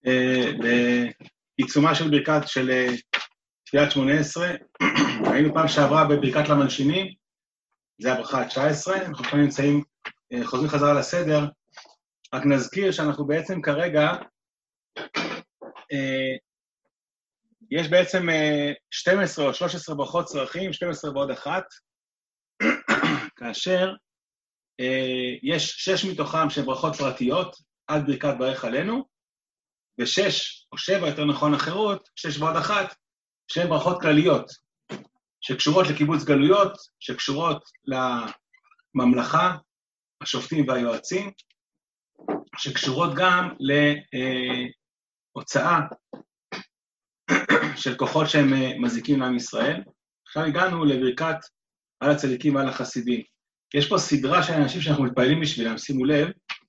בעיצומה של ברכת של תפילת 18, היינו פעם שעברה בברכת למלשינים, זה הברכה ה-19, אנחנו כבר נמצאים, חוזרים חזרה לסדר, רק נזכיר שאנחנו בעצם כרגע, יש בעצם 12 או 13 ברכות צרכים, 12 ועוד אחת, כאשר יש 6 מתוכם שהן ברכות פרטיות, עד ברכת ברך עלינו, ו6 או 7, יותר נכון אחרות, 6 ועוד אחת, שהן ברכות כלליות, שקשורות לקיבוץ גלויות, שקשורות לממלכה, השופטים והיועצים, שקשורות גם להוצאה של כוחות שהם מזיקים לעם ישראל. עכשיו הגענו לברכת על הצדיקים ועל החסידים. יש פה סדרה של אנשים שאנחנו מתפעלים בשבילם, שימו לב,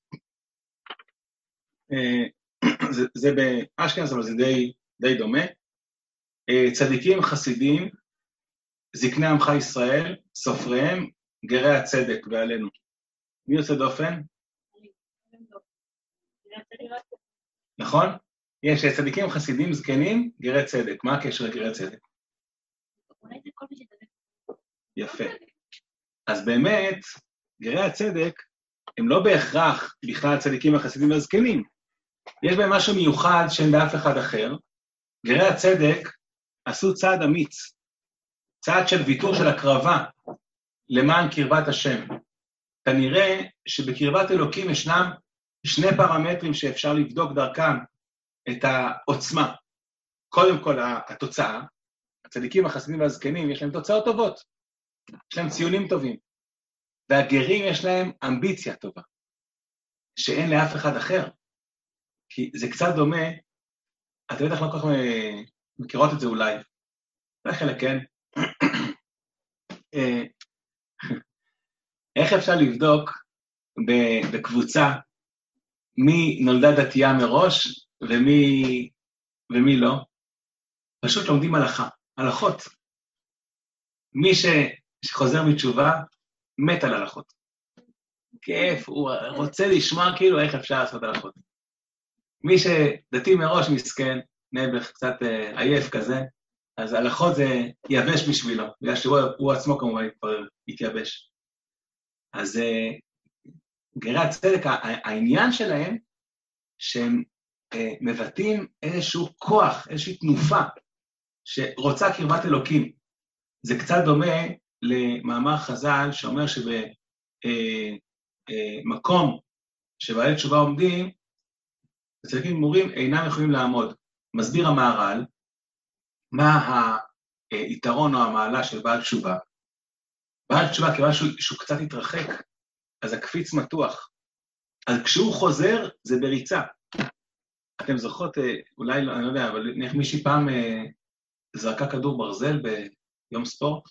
זה באשכנז, אבל זה די דומה. צדיקים, חסידים, זקני עמך ישראל, סופריהם, גרי הצדק ועלינו. מי יוצא דופן? נכון? יש צדיקים, חסידים, זקנים, גרי צדק. מה הקשר לגרי צדק? יפה. אז באמת, גרי הצדק הם לא בהכרח בכלל צדיקים, החסידים והזקנים. יש בהם משהו מיוחד שאין באף אחד אחר. גרי הצדק עשו צעד אמיץ, צעד של ויתור של הקרבה למען קרבת השם. כנראה שבקרבת אלוקים ישנם 2 פרמטרים שאפשר לבדוק דרכם את העוצמה. קודם כל, התוצאה, הצדיקים, החסידים והזקנים, יש להם תוצאות טובות, יש להם ציונים טובים, והגרים יש להם אמביציה טובה, שאין לאף אחד אחר. כי זה קצת דומה, אתה בטח לא כל כך מכירות את זה אולי, אולי חלק כן. איך אפשר לבדוק בקבוצה מי נולדה דתייה מראש ומי לא? פשוט לומדים הלכות. מי שחוזר מתשובה, מת על הלכות. כיף, הוא רוצה לשמוע כאילו איך אפשר לעשות הלכות. מי שדתי מראש מסכן, נעבך קצת עייף כזה, אז הלכות זה יבש בשבילו, בגלל שהוא עצמו כמובן יתייבש. אז גרי הצדק, העניין שלהם, שהם מבטאים איזשהו כוח, איזושהי תנופה, שרוצה קרבת אלוקים. זה קצת דומה למאמר חז"ל, שאומר שבמקום שבעלי תשובה עומדים, הצדיקים גמורים אינם יכולים לעמוד. מסביר המהר"ל, מה היתרון או המעלה של בעל תשובה. בעל תשובה, כיוון שהוא קצת התרחק, אז הקפיץ מתוח. אז כשהוא חוזר, זה בריצה. אתם זוכרות, אולי, אני לא יודע, אבל נניח מישהי פעם זרקה כדור ברזל ביום ספורט,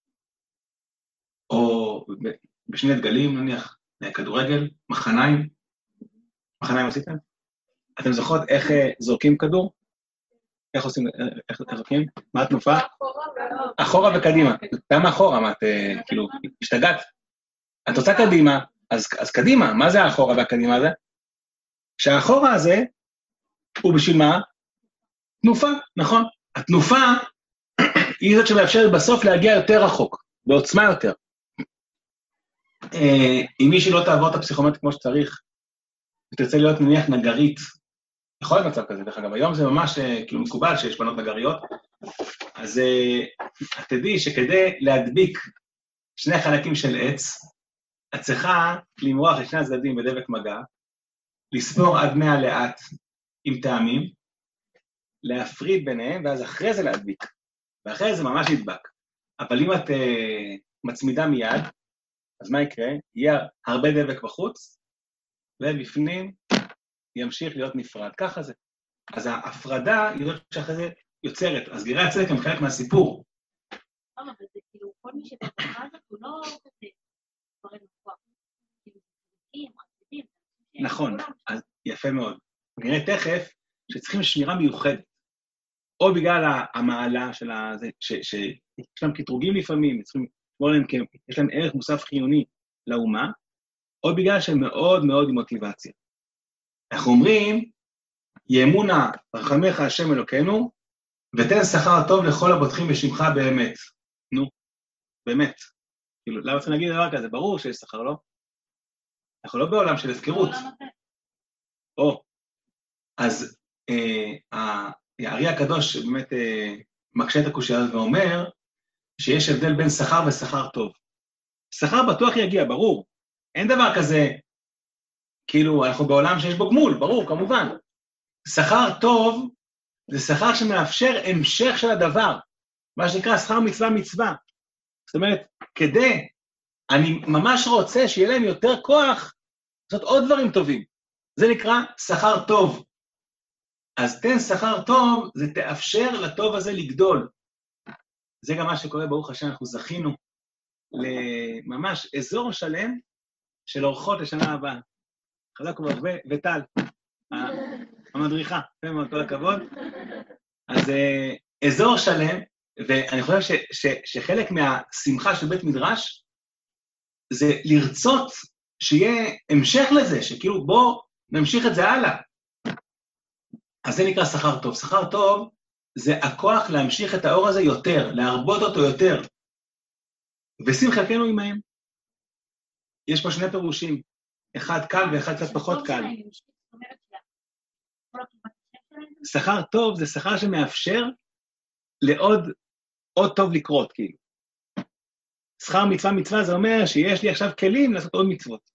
או בשני דגלים, נניח, כדורגל, מחניים עשיתם? אתם זוכרות איך זורקים כדור? איך עושים, איך זורקים? מה התנופה? אחורה וקדימה. למה אחורה? מה, את כאילו, השתגעת? את רוצה קדימה, אז קדימה. מה זה האחורה והקדימה הזה? שהאחורה הזה, הוא בשביל מה? תנופה, נכון? התנופה היא זאת שמאפשרת בסוף להגיע יותר רחוק, בעוצמה יותר. אם מישהי לא תעבור את הפסיכומטרי כמו שצריך, ותרצה להיות נניח נגרית, יכול להיות מצב כזה, דרך אגב, היום זה ממש כאילו מקובל שיש בנות נגריות, אז את תדעי שכדי להדביק 2 חלקים של עץ, את צריכה למרוח את 2 הצדדים בדבק מגע, לספור עד 100 לאט עם טעמים, להפריד ביניהם, ואז אחרי זה להדביק, ואחרי זה ממש ידבק. אבל אם את מצמידה מיד, אז מה יקרה? יהיה הרבה דבק בחוץ, ובפנים ימשיך להיות נפרד. ככה זה. אז ההפרדה היא זאת שאחרי זה יוצרת. אז גרי הצדק הם חלק מהסיפור. אבל זה כאילו, כל מי שבברכה הזאת הוא לא כזה דברים מפוח. כאילו, צדיקים, חסידים. נכון, אז יפה מאוד. נראה תכף שצריכים שמירה מיוחדת. או בגלל המעלה של הזה, שיש להם קטרוגים לפעמים, יש להם ערך מוסף חיוני לאומה, או בגלל שהם מאוד מאוד עם מוטיבציה. אנחנו אומרים יאמונה רחמך השם אלוקינו, ותן שכר טוב לכל הבוטחים בשמך באמת. נו, באמת. כאילו, למה צריכים להגיד דבר כזה? ברור שיש שכר, לא? אנחנו לא בעולם של הפקרות. אז הארי הקדוש באמת מקשה את הקושיה הזאת ואומר שיש הבדל בין שכר ושכר טוב. שכר בטוח יגיע, ברור. אין דבר כזה, כאילו, אנחנו בעולם שיש בו גמול, ברור, כמובן. שכר טוב זה שכר שמאפשר המשך של הדבר, מה שנקרא שכר מצווה מצווה. זאת אומרת, אני ממש רוצה שיהיה להם יותר כוח לעשות עוד דברים טובים. זה נקרא שכר טוב. אז תן שכר טוב, זה תאפשר לטוב הזה לגדול. זה גם מה שקורה, ברוך השם, אנחנו זכינו לממש אזור שלם של אורחות לשנה הבאה. חזק וברוך, וטל, המדריכה, כל הכבוד. אז אזור שלם, ואני חושב שחלק מהשמחה של בית מדרש, זה לרצות שיהיה המשך לזה, שכאילו בוא נמשיך את זה הלאה. אז זה נקרא שכר טוב. שכר טוב זה הכוח להמשיך את האור הזה יותר, להרבות אותו יותר. ושים חלקנו עמהם. יש פה שני פירושים, אחד קל ואחד קצת פחות קל. שכר טוב זה שכר שמאפשר לעוד טוב לקרות, כאילו. שכר מצווה מצווה זה אומר שיש לי עכשיו כלים לעשות עוד מצוות.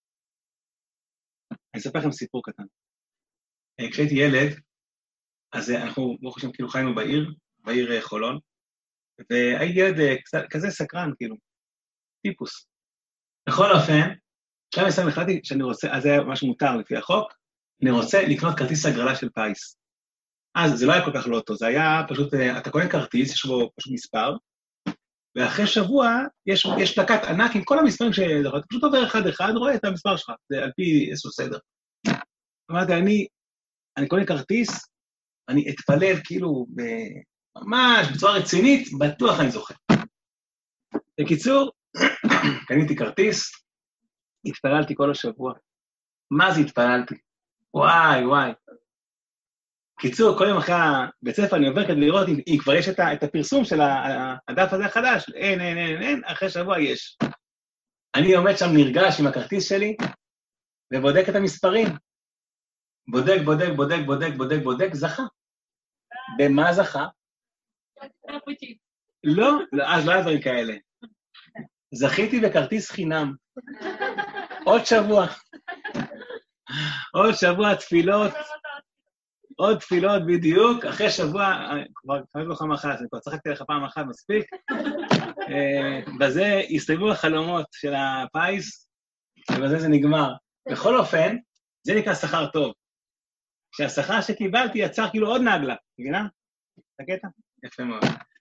אני אספר לכם סיפור קטן. כשהייתי ילד, אז אנחנו, ברוך השם, כאילו חיינו בעיר חולון, והייתי ילד כזה סקרן, כאילו, טיפוס. בכל אופן, שם מסוים החלטתי שאני רוצה, אז זה היה משהו מותר לפי החוק, אני רוצה לקנות כרטיס הגרלה של פייס. אז זה לא היה כל כך לא אותו, זה היה פשוט, אתה קונה כרטיס, יש בו פשוט מספר, ואחרי שבוע יש פלקט ענק עם כל המספרים אתה פשוט עובר אחד-אחד, רואה את המספר שלך, זה על פי איזשהו סדר. אמרתי, אני קונה כרטיס, אני אתפלל כאילו ממש בצורה רצינית, בטוח אני זוכר. בקיצור, קניתי כרטיס, התפללתי כל השבוע. מה זה התפללתי? וואי. קיצור, כל יום אחרי בית ספר אני עובר כדי לראות אם כבר יש את הפרסום של הדף הזה החדש, אין, אחרי שבוע יש. אני עומד שם נרגש עם הכרטיס שלי, ובודק את המספרים. בודק, זכה. במה זכה? לא, אז לא היה דברים כאלה. זכיתי בכרטיס חינם. עוד שבוע תפילות, עוד תפילות בדיוק, אחרי שבוע, כבר חייב לך מחת, אני כבר צחקתי לך פעם אחת מספיק, בזה הסתיימו החלומות של הפייס, ובזה זה נגמר. בכל אופן, זה נקרא שכר טוב. שהשכר שקיבלתי יצר כאילו עוד נגלה, מבינה? את הקטע? יפה מאוד.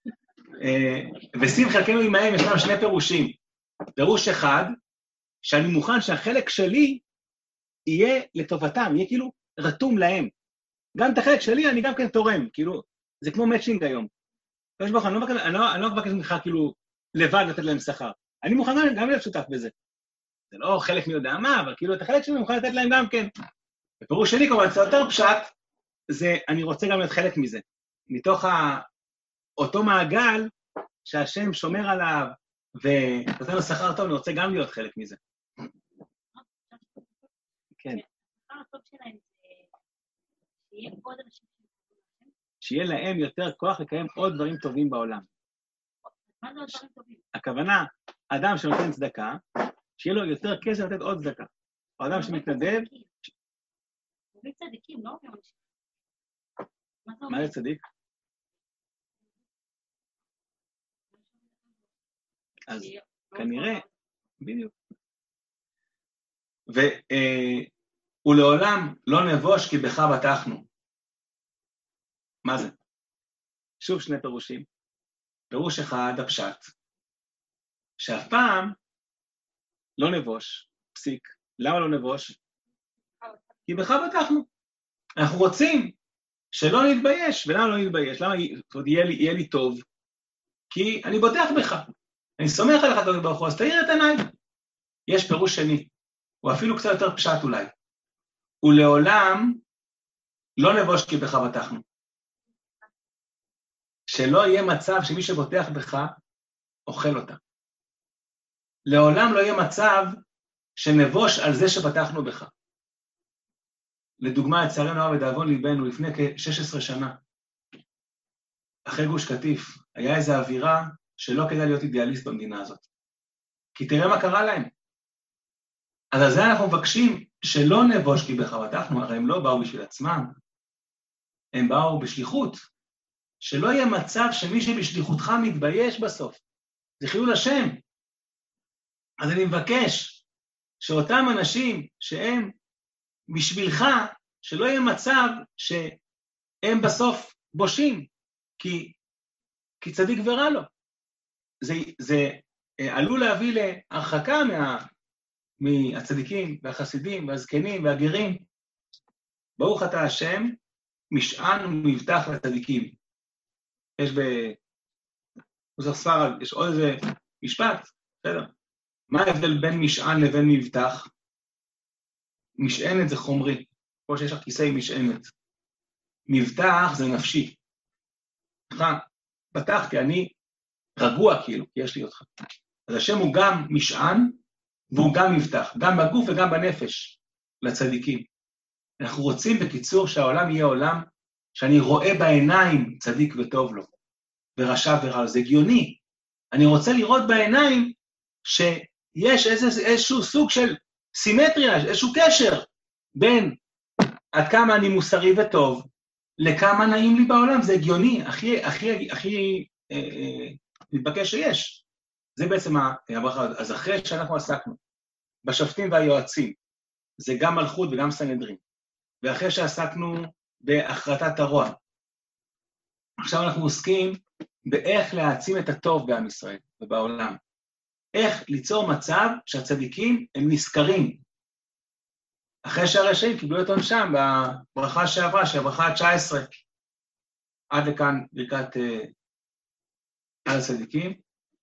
ושים חלקנו עמהם יש לנו שני פירושים. פירוש אחד, שאני מוכן שהחלק שלי יהיה לטובתם, יהיה כאילו רתום להם. גם את החלק שלי אני גם כן תורם, כאילו, זה כמו מאצ'ינג היום. אני לא מבקש ממך כאילו לבד לתת להם שכר. אני מוכן גם להיות שותף בזה. זה לא חלק מי יודע מה, אבל כאילו את החלק שלי אני מוכן לתת להם גם כן. בפירוש שלי כמובן, זה יותר פשט, זה אני רוצה גם להיות חלק מזה. מתוך אותו מעגל שהשם שומר עליו, ונותן לו שכר טוב, אני רוצה גם להיות חלק מזה. כן. השכר הטוב שלהם זה שיהיה עוד אנשים שיהיה להם יותר כוח לקיים עוד דברים טובים בעולם. מה זה עוד דברים טובים? הכוונה, אדם שנותן צדקה, שיהיה לו יותר כסף לתת עוד צדקה. או אדם שמתנדב... זה צדיקים, לא? מה זה צדיק? אז כנראה, בדיוק. ולעולם לא נבוש כי בך בטחנו. מה זה? שוב שני פירושים. פירוש אחד, הפשט, שאף פעם לא נבוש, פסיק. למה לא נבוש? כי בך בטחנו. אנחנו רוצים שלא נתבייש. ולמה לא נתבייש? למה יהיה לי טוב? כי אני בוטח בך. אני סומך עליך הקדוש ברוך הוא, אז תאיר את עיניי. יש פירוש שני, הוא אפילו קצת יותר פשט אולי. ולעולם לא נבוש כי בך בטחנו. שלא יהיה מצב שמי שבוטח בך, אוכל אותה. לעולם לא יהיה מצב שנבוש על זה שבטחנו בך. לדוגמה, לצערנו הרב לדאבון ליבנו, לפני כ-16 שנה, אחרי גוש קטיף, היה איזו אווירה שלא כדאי להיות אידיאליסט במדינה הזאת. כי תראה מה קרה להם. אז על זה אנחנו מבקשים שלא נבוש כי בך בטחנו, הרי הם לא באו בשביל עצמם, הם באו בשליחות. שלא יהיה מצב שמי שבשליחותך מתבייש בסוף. זה חילול השם. אז אני מבקש שאותם אנשים שהם בשבילך, שלא יהיה מצב שהם בסוף בושים, כי צדיק ורע לו. זה עלול להביא להרחקה מהצדיקים והחסידים והזקנים והגרים. ברוך אתה השם, משען ומבטח לצדיקים. יש בנוסח ספרד, יש עוד איזה משפט, בסדר? מה ההבדל בין משען לבין מבטח? משענת זה חומרי, כמו שיש לך כיסא עם משענת. מבטח זה נפשי. פתחתי, אני רגוע כאילו, כי יש לי אותך. אז השם הוא גם משען, והוא גם מבטח, גם בגוף וגם בנפש, לצדיקים. אנחנו רוצים בקיצור שהעולם יהיה עולם שאני רואה בעיניים צדיק וטוב לו, ורשע ורע לו. זה הגיוני. אני רוצה לראות בעיניים שיש איזשהו סוג של סימטריה, איזשהו קשר בין עד כמה אני מוסרי וטוב, לכמה נעים לי בעולם. זה הגיוני, הכי מתבקש שיש. זה בעצם הברכה. אז אחרי שאנחנו עסקנו בשופטים והיועצים, זה גם מלכות וגם סנהדרין, ואחרי שעסקנו בהכרתת הרוע, עכשיו אנחנו עוסקים באיך להעצים את הטוב בעם ישראל ובעולם. איך ליצור מצב שהצדיקים הם נזכרים. אחרי שהרשעים קיבלו את עונשם בברכה שעברה, שהברכה ה-19, עד לכאן ברכת על הצדיקים.